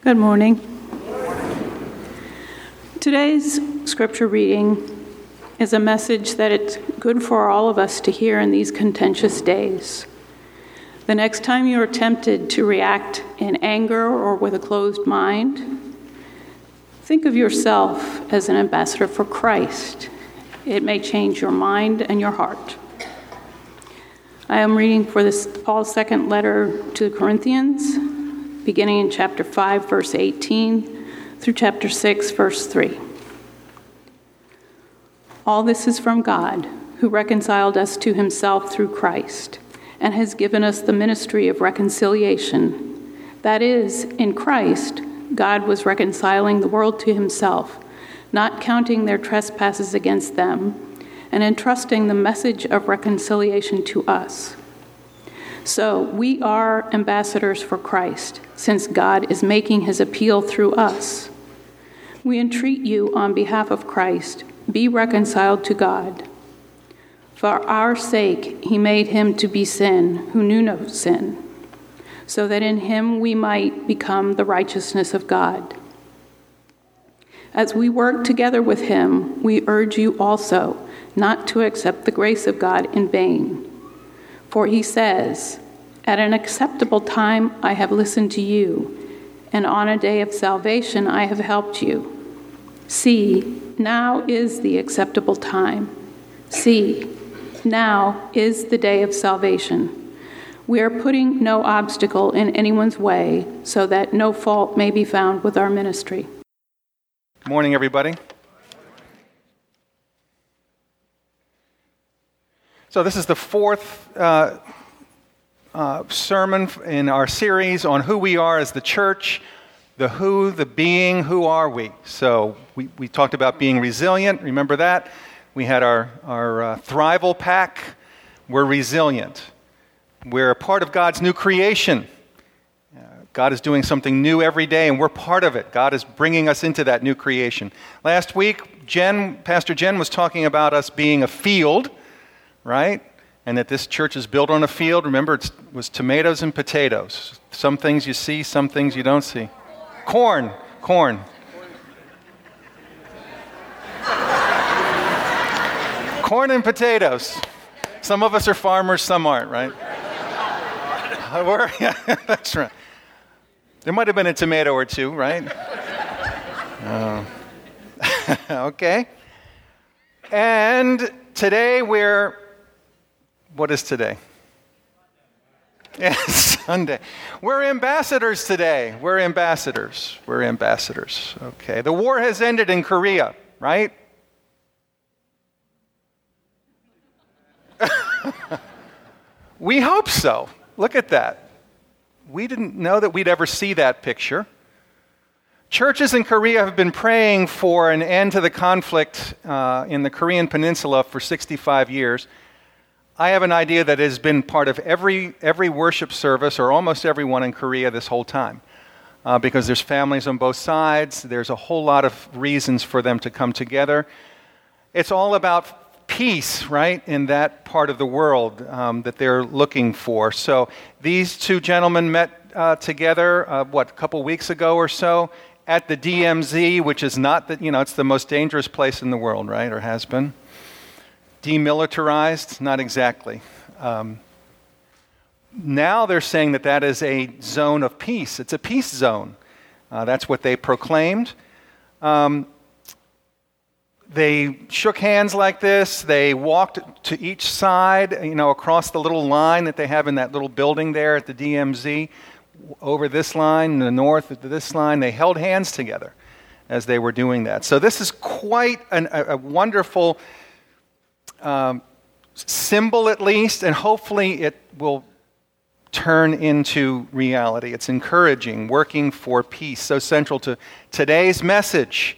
Good morning. Today's scripture reading is a message that it's good for all of us to hear in these contentious days. The next time you are tempted to react in anger or with a closed mind, think of yourself as an ambassador for Christ. It may change your mind and your heart. I am reading for Paul's second letter to the Corinthians, beginning in chapter 5, verse 18, through chapter 6, verse 3. All this is from God, who reconciled us to himself through Christ, and has given us the ministry of reconciliation. That is, in Christ, God was reconciling the world to himself, not counting their trespasses against them, and entrusting the message of reconciliation to us. So we are ambassadors for Christ, since God is making his appeal through us. We entreat you on behalf of Christ, be reconciled to God. For our sake he made him to be sin who knew no sin, so that in him we might become the righteousness of God. As we work together with him, we urge you also not to accept the grace of God in vain. For he says, "At an acceptable time I have listened to you, and on a day of salvation I have helped you. See, now is the acceptable time. See, now is the day of salvation. We are putting no obstacle in anyone's way, so that no fault may be found with our ministry." Good morning, everybody. So this is the fourth sermon in our series on who we are as the church, the who, the being, who are we? So we talked about being resilient, remember that? We had our Thrival Pack. We're resilient. We're a part of God's new creation. God is doing something new every day, and we're part of it. God is bringing us into that new creation. Last week, Pastor Jen was talking about us being a field, right? And that this church is built on a field. Remember, it was tomatoes and potatoes. Some things you see, some things you don't see. Corn. Corn and potatoes. Some of us are farmers, some aren't, right? Yeah, that's right. There might have been a tomato or two, right? Okay. And today what is today? Yes, Sunday. We're ambassadors today. We're ambassadors. Okay. The war has ended in Korea, right? We hope so. Look at that. We didn't know that we'd ever see that picture. Churches in Korea have been praying for an end to the conflict in the Korean peninsula for 65 years. I have an idea that it has been part of every worship service, or almost every one in Korea this whole time, because there's families on both sides. There's a whole lot of reasons for them to come together. It's all about peace, right, in that part of the world that they're looking for. So these two gentlemen met together, a couple weeks ago or so, at the DMZ, which is not it's the most dangerous place in the world, right, or has been. Demilitarized? Not exactly. Now they're saying that is a zone of peace. It's a peace zone. That's what they proclaimed. They shook hands like this. They walked to each side, across the little line that they have in that little building there at the DMZ, over this line, the north to this line. They held hands together as they were doing that. So this is quite a wonderful symbol, at least, and hopefully it will turn into reality. It's encouraging, working for peace, so central to today's message,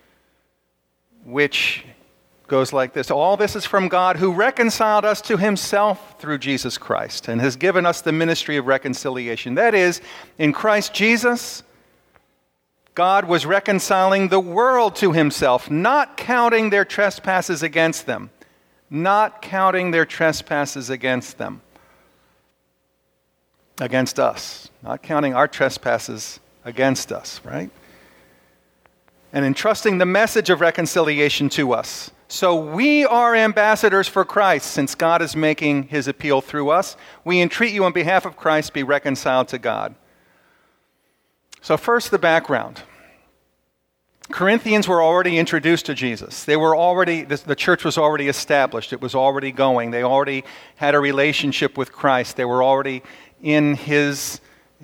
which goes like this. All this is from God, who reconciled us to himself through Jesus Christ and has given us the ministry of reconciliation. That is, in Christ Jesus, God was reconciling the world to himself, not counting their trespasses against them. Against us, not counting our trespasses against us, right? And entrusting the message of reconciliation to us. So we are ambassadors for Christ, since God is making his appeal through us. We entreat you on behalf of Christ, be reconciled to God. So first, the background. Corinthians were already introduced to Jesus. The church was already established. It was already going. They already had a relationship with Christ. They were already in his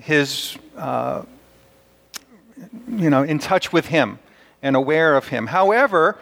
in touch with him and aware of him. However,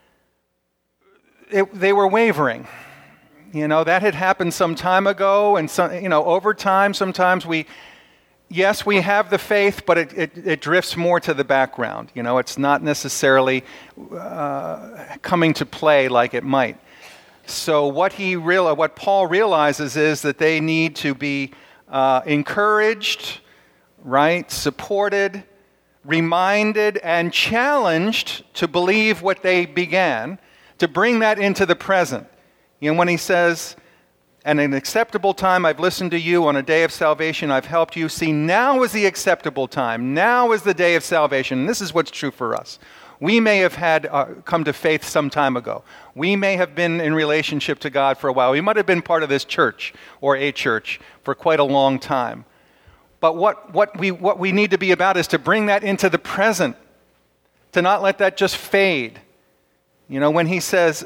they were wavering. That had happened some time ago, and over time, sometimes we have the faith, but it drifts more to the background. It's not necessarily coming to play like it might. So what Paul realizes is that they need to be encouraged, right, supported, reminded, and challenged to believe what they began, to bring that into the present. When he says, "At an acceptable time I've listened to you, on a day of salvation I've helped you. See, now is the acceptable time. Now is the day of salvation." And this is what's true for us. We may have had come to faith some time ago. We may have been in relationship to God for a while. We might have been part of this church or a church for quite a long time. But what we need to be about is to bring that into the present, to not let that just fade. When he says,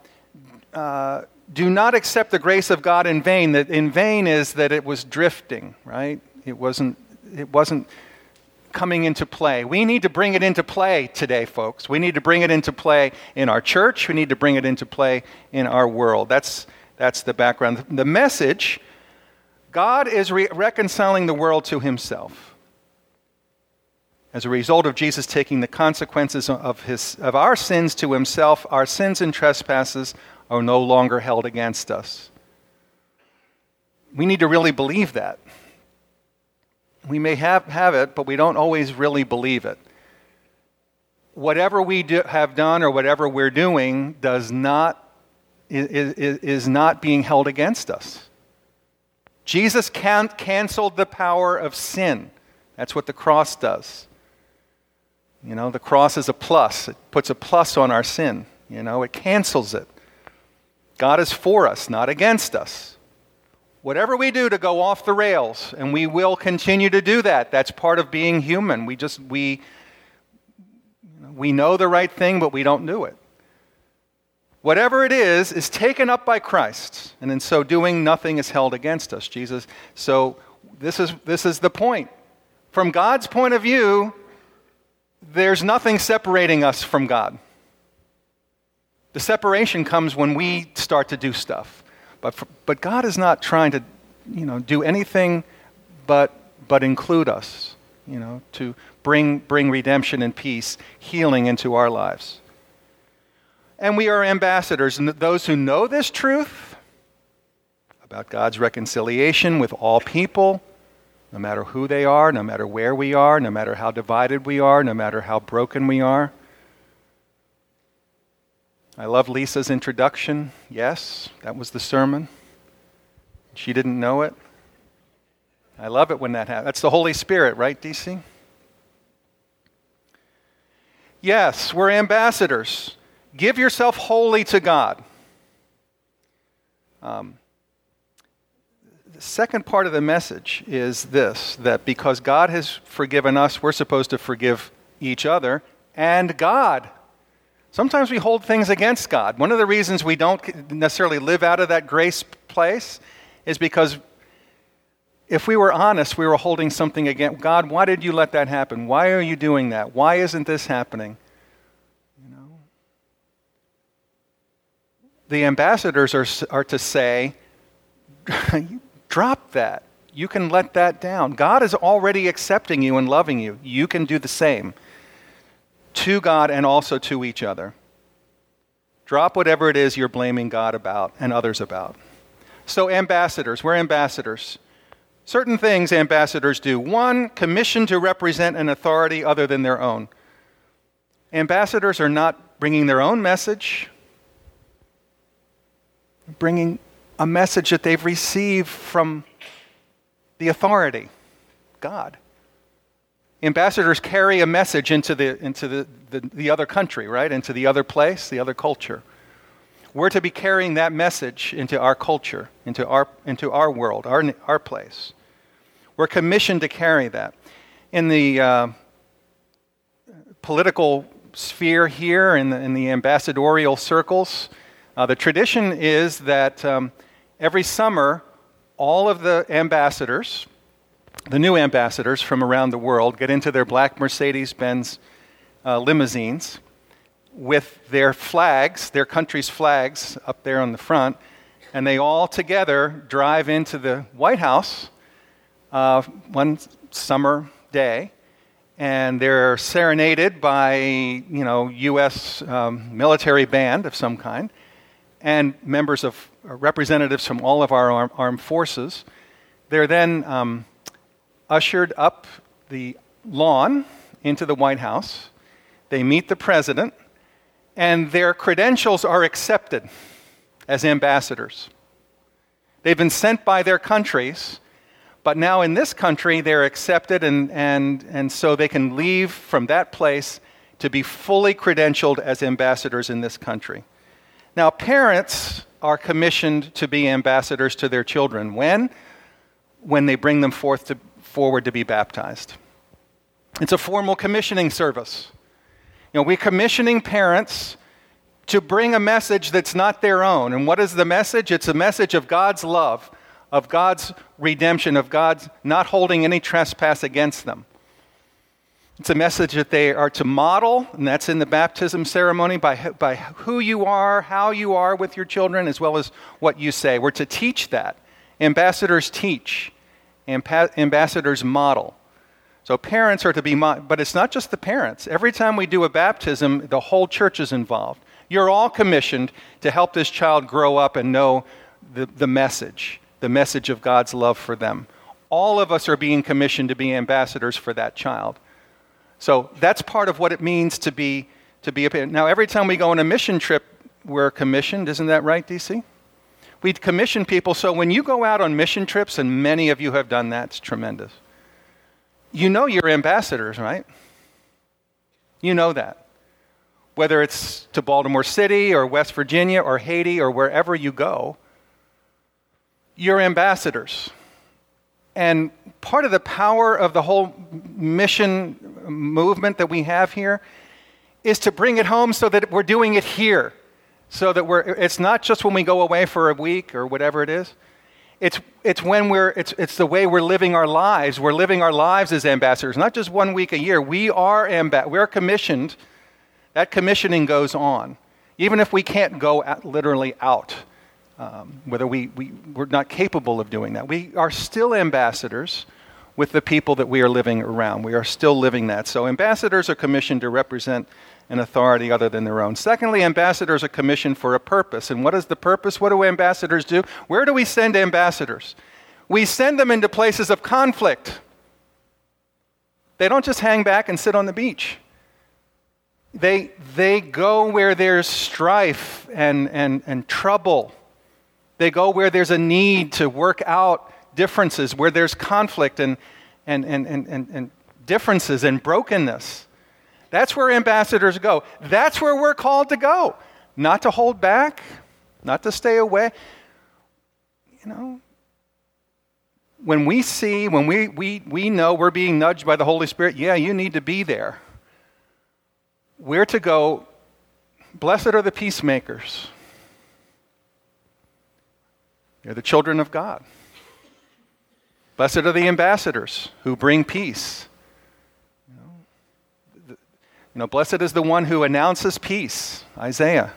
do not accept the grace of God in vain. That in vain is that it was drifting, right? It wasn't coming into play. We need to bring it into play today, folks. We need to bring it into play in our church. We need to bring it into play in our world. That's the background. The message: God is reconciling the world to himself. As a result of Jesus taking the consequences of our sins to himself, our sins and trespasses are no longer held against us. We need to really believe that. We may have it, but we don't always really believe it. Whatever we have done or whatever we're doing is not being held against us. Jesus canceled the power of sin. That's what the cross does. The cross is a plus. It puts a plus on our sin. It cancels it. God is for us, not against us. Whatever we do to go off the rails, and we will continue to do that, that's part of being human. We know the right thing, but we don't do it. Whatever it is taken up by Christ, and in so doing, nothing is held against us. Jesus. So this is the point. From God's point of view, there's nothing separating us from God. The separation comes when we start to do stuff. But God is not trying to, do anything but include us, to bring redemption and peace, healing into our lives. And we are ambassadors, and those who know this truth about God's reconciliation with all people, no matter who they are, no matter where we are, no matter how divided we are, no matter how broken we are. I love Lisa's introduction. Yes, that was the sermon. She didn't know it. I love it when that happens. That's the Holy Spirit, right, DC? Yes, we're ambassadors. Give yourself wholly to God. The second part of the message is this, that because God has forgiven us, we're supposed to forgive each other and God. Sometimes we hold things against God. One of the reasons we don't necessarily live out of that grace place is because if we were honest, we were holding something against God. Why did you let that happen? Why are you doing that? Why isn't this happening? The ambassadors are to say, drop that. You can let that down. God is already accepting you and loving you. You can do the same to God and also to each other. Drop whatever it is you're blaming God about and others about. So ambassadors, we're ambassadors. Certain things ambassadors do. One, commissioned to represent an authority other than their own. Ambassadors are not bringing their own message, bringing a message that they've received from the authority, God. Ambassadors carry a message into the other country, right? Into the other place, the other culture. We're to be carrying that message into our culture, into our world, our place. We're commissioned to carry that. In the political sphere here, in the ambassadorial circles, the tradition is that every summer, all of the ambassadors, the new ambassadors from around the world, get into their black Mercedes-Benz limousines with their flags, their country's flags, up there on the front, and they all together drive into the White House one summer day, and they're serenaded by, U.S. Military band of some kind, and members of representatives from all of our armed forces. They're then ushered up the lawn into the White House. They meet the president, and their credentials are accepted as ambassadors. They've been sent by their countries, but now in this country they're accepted, and so they can leave from that place to be fully credentialed as ambassadors in this country. Now, parents are commissioned to be ambassadors to their children. When they bring them forward to be baptized. It's a formal commissioning service. We're commissioning parents to bring a message that's not their own. And what is the message? It's a message of God's love, of God's redemption, of God's not holding any trespass against them. It's a message that they are to model, and that's in the baptism ceremony, by who you are, how you are with your children, as well as what you say. We're to teach that. Ambassadors teach. Ambassadors model. So parents are to be, but it's not just the parents. Every time we do a baptism, the whole church is involved. You're all commissioned to help this child grow up and know the message of God's love for them. All of us are being commissioned to be ambassadors for that child. So that's part of what it means to be a parent. Now, every time we go on a mission trip, we're commissioned. Isn't that right, DC? We commission people, so when you go out on mission trips, and many of you have done that, it's tremendous. You're ambassadors, right? You know that. Whether it's to Baltimore City or West Virginia or Haiti or wherever you go, you're ambassadors. And part of the power of the whole mission movement that we have here is to bring it home so that we're doing it here. So that it's not just when we go away for a week or whatever it is. It's the way we're living our lives. We're living our lives as ambassadors, not just 1 week a year. We're commissioned. That commissioning goes on, even if we can't go literally out. Whether we're not capable of doing that, we are still ambassadors with the people that we are living around. We are still living that. So ambassadors are commissioned to represent an authority other than their own. Secondly, ambassadors are commissioned for a purpose. And what is the purpose? What do ambassadors do? Where do we send ambassadors? We send them into places of conflict. They don't just hang back and sit on the beach. They go where there's strife and trouble. They go where there's a need to work out differences, where there's conflict and differences and brokenness. That's where ambassadors go. That's where we're called to go. Not to hold back, not to stay away. When we know we're being nudged by the Holy Spirit, you need to be there. We're to go, blessed are the peacemakers. They're the children of God. Blessed are the ambassadors who bring peace. Blessed is the one who announces peace, Isaiah.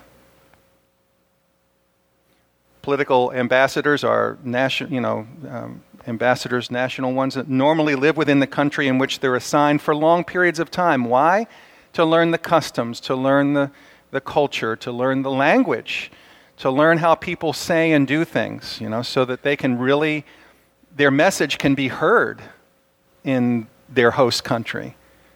Political ambassadors are national ones that normally live within the country in which they're assigned for long periods of time. Why? To learn the customs, to learn the culture, to learn the language, to learn how people say and do things, so that they can really, their message can be heard in their host country.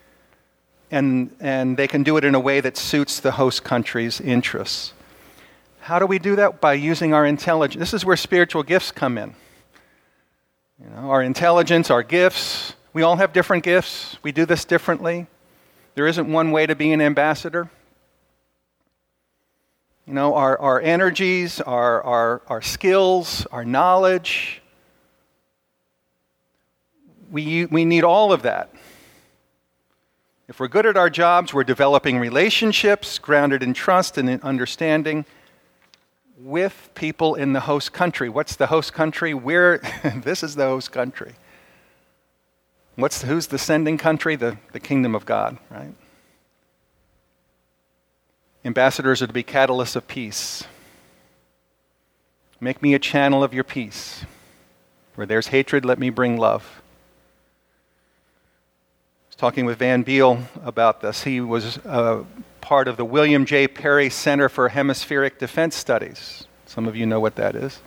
And they can do it in a way that suits the host country's interests. How do we do that? By using our intelligence. This is where spiritual gifts come in. Our intelligence, our gifts. We all have different gifts. We do this differently. There isn't one way to be an ambassador. You know, our energies, our skills, our knowledge, we need all of that. If we're good at our jobs, we're developing relationships grounded in trust and in understanding with people in the host country. What's the host country? This is the host country. Who's the sending country? The kingdom of God, right? Ambassadors are to be catalysts of peace. Make me a channel of your peace. Where there's hatred, let me bring love. I was talking with Van Beal about this. He was part of the William J. Perry Center for Hemispheric Defense Studies. Some of you know what that is.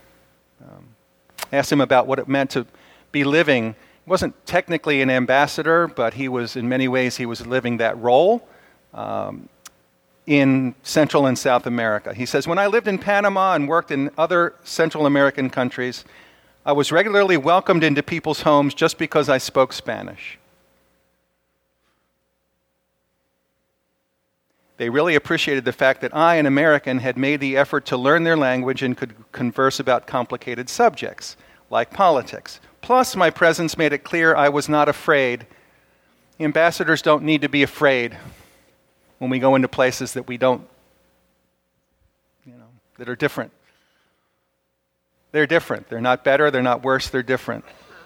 I asked him about what it meant to be living. He wasn't technically an ambassador, but in many ways, he was living that role in Central and South America. He says, when I lived in Panama and worked in other Central American countries, I was regularly welcomed into people's homes just because I spoke Spanish. They really appreciated the fact that I, an American, had made the effort to learn their language and could converse about complicated subjects, like politics. Plus, my presence made it clear I was not afraid. Ambassadors don't need to be afraid when we go into places that we don't, that are different. They're different. They're not better, they're not worse, they're different.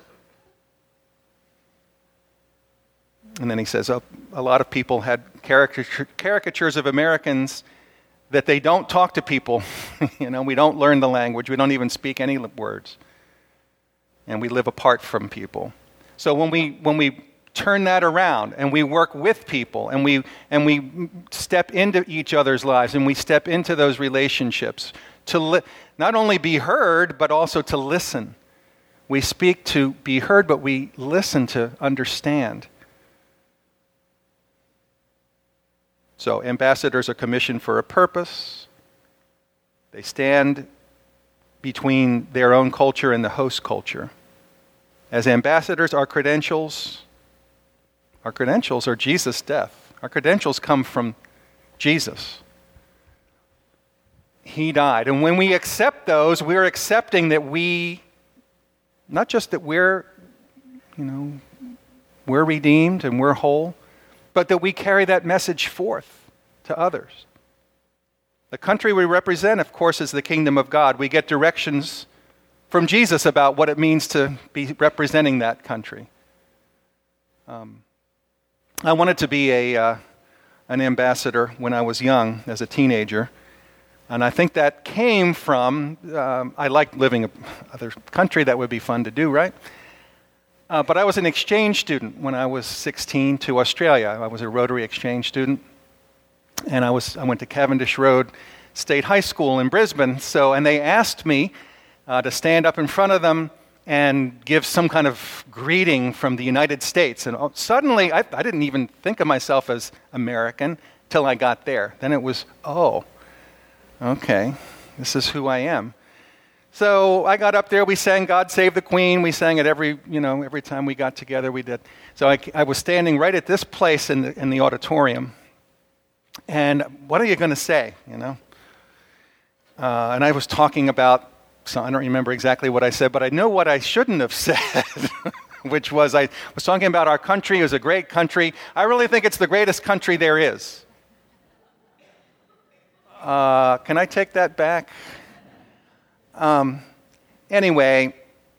And then he says, a lot of people had caricatures of Americans that they don't talk to people. We don't learn the language. We don't even speak any words. And we live apart from people. So when we turn that around and we work with people and we step into each other's lives and we step into those relationships to not only be heard, but also to listen. We speak to be heard, but we listen to understand. So ambassadors are commissioned for a purpose. They stand between their own culture and the host culture. As ambassadors, our credentials are Jesus' death. Our credentials come from Jesus. He died. And when we accept those, we're accepting that not just that we're redeemed and we're whole, but that we carry that message forth to others. The country we represent, of course, is the kingdom of God. We get directions from Jesus about what it means to be representing that country. I wanted to be an ambassador when I was young, as a teenager. And I think that came from, I liked living in another country. That would be fun to do, right? But I was an exchange student when I was 16 to Australia. I was a Rotary exchange student. And I went to Cavendish Road State High School in Brisbane. And they asked me to stand up in front of them and give some kind of greeting from the United States. And suddenly, I didn't even think of myself as American till I got there. Then it was, okay, this is who I am. So I got up there, we sang God Save the Queen. We sang it every time we got together, we did. So I was standing right at this place in the auditorium. And what are you going to say, And I was talking about, so I don't remember exactly what I said, but I know what I shouldn't have said, which was I was talking about our country. It was a great country. I really think it's the greatest country there is. Can I take that back? Anyway,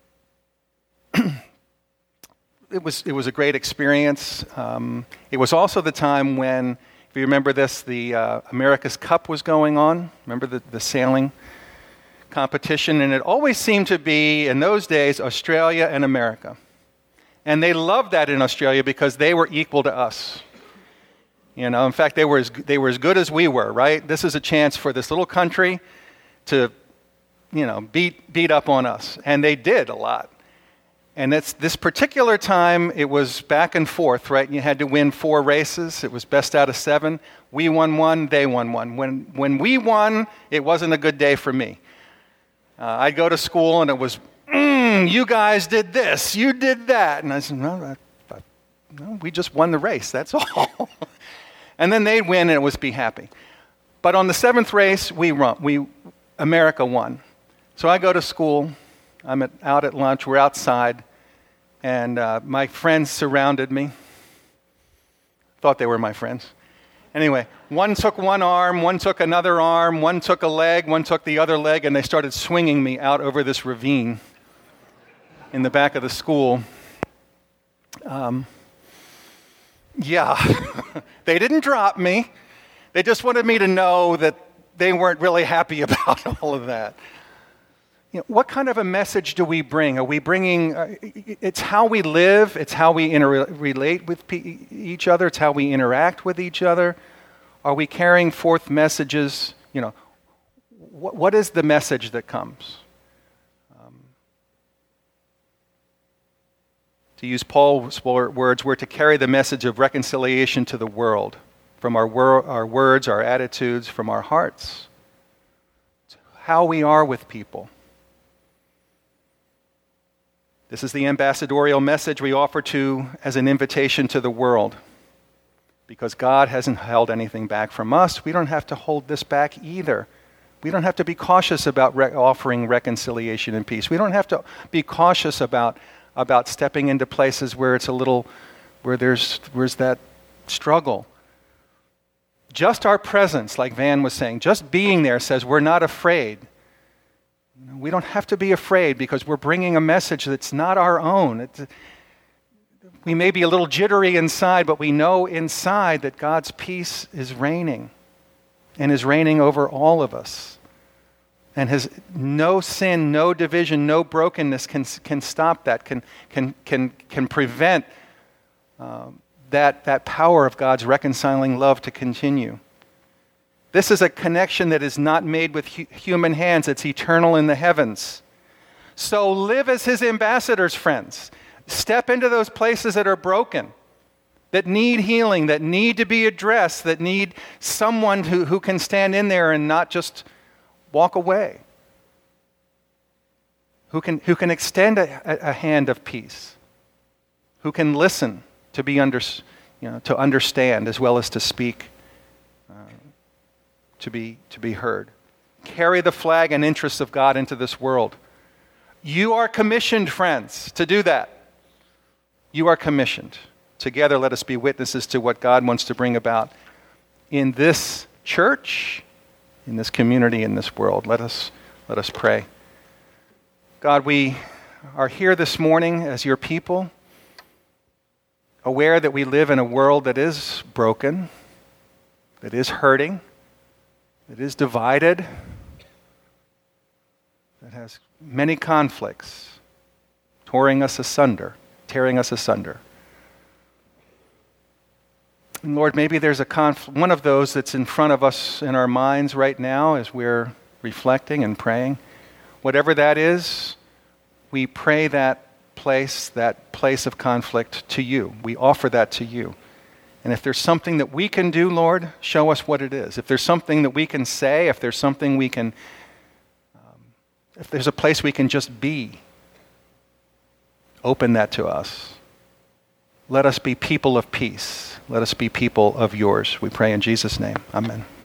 it was a great experience. It was also the time when, if you remember this, the America's Cup was going on. Remember the sailing competition? And it always seemed to be, in those days, Australia and America. And they loved that in Australia because they were equal to us. In fact, they were as good as we were, right? This is a chance for this little country to, beat up on us. And they did a lot. And this particular time, it was back and forth, right? And you had to win 4 races. It was best out of 7. We won 1, they won 1. When we won, it wasn't a good day for me. I'd go to school and it was, you guys did this, you did that. And I said, no, we just won the race, that's all. And then they'd win and it was be happy. But on the 7th race, America won. So I go to school, I'm out at lunch, we're outside, and my friends surrounded me. Thought they were my friends. Anyway, one took one arm, one took another arm, one took a leg, one took the other leg, and they started swinging me out over this ravine in the back of the school. They didn't drop me. They just wanted me to know that they weren't really happy about all of that. What kind of a message do we bring? Are we bringing, it's how we live, it's how we relate with each other, it's how we interact with each other. Are we carrying forth messages? What is the message that comes? To use Paul's words, we're to carry the message of reconciliation to the world, from our words, our attitudes, from our hearts, to how we are with people. This is the ambassadorial message we offer as an invitation to the world. Because God hasn't held anything back from us, we don't have to hold this back either. We don't have to be cautious about offering reconciliation and peace. We don't have to be cautious about stepping into places where there's that struggle. Just our presence, like Van was saying, just being there says we're not afraid. We don't have to be afraid because we're bringing a message that's not our own. We may be a little jittery inside, but we know inside that God's peace is reigning and is reigning over all of us. And has no sin, no division, no brokenness can stop that, can prevent that power of God's reconciling love to continue. This is a connection that is not made with human hands. It's eternal in the heavens. So live as his ambassadors, friends. Step into those places that are broken, that need healing, that need to be addressed, that need someone who can stand in there and not just walk away, who can extend a hand of peace, who can listen to understand as well as to speak, to be heard. Carry the flag and interests of God into this world. You are commissioned, friends, to do that. You are commissioned. Together, let us be witnesses to what God wants to bring about in this church, in this community, in this world. Let us pray. God, we are here this morning as your people, aware that we live in a world that is broken, that is hurting, that is divided, that has many conflicts, tearing us asunder. And Lord, maybe there's one of those that's in front of us in our minds right now as we're reflecting and praying. Whatever that is, we pray that place of conflict to you. We offer that to you. And if there's something that we can do, Lord, show us what it is. If there's something that we can say, if there's something we can, if there's a place we can just be, open that to us. Let us be people of peace. Let us be people of yours. We pray in Jesus' name. Amen.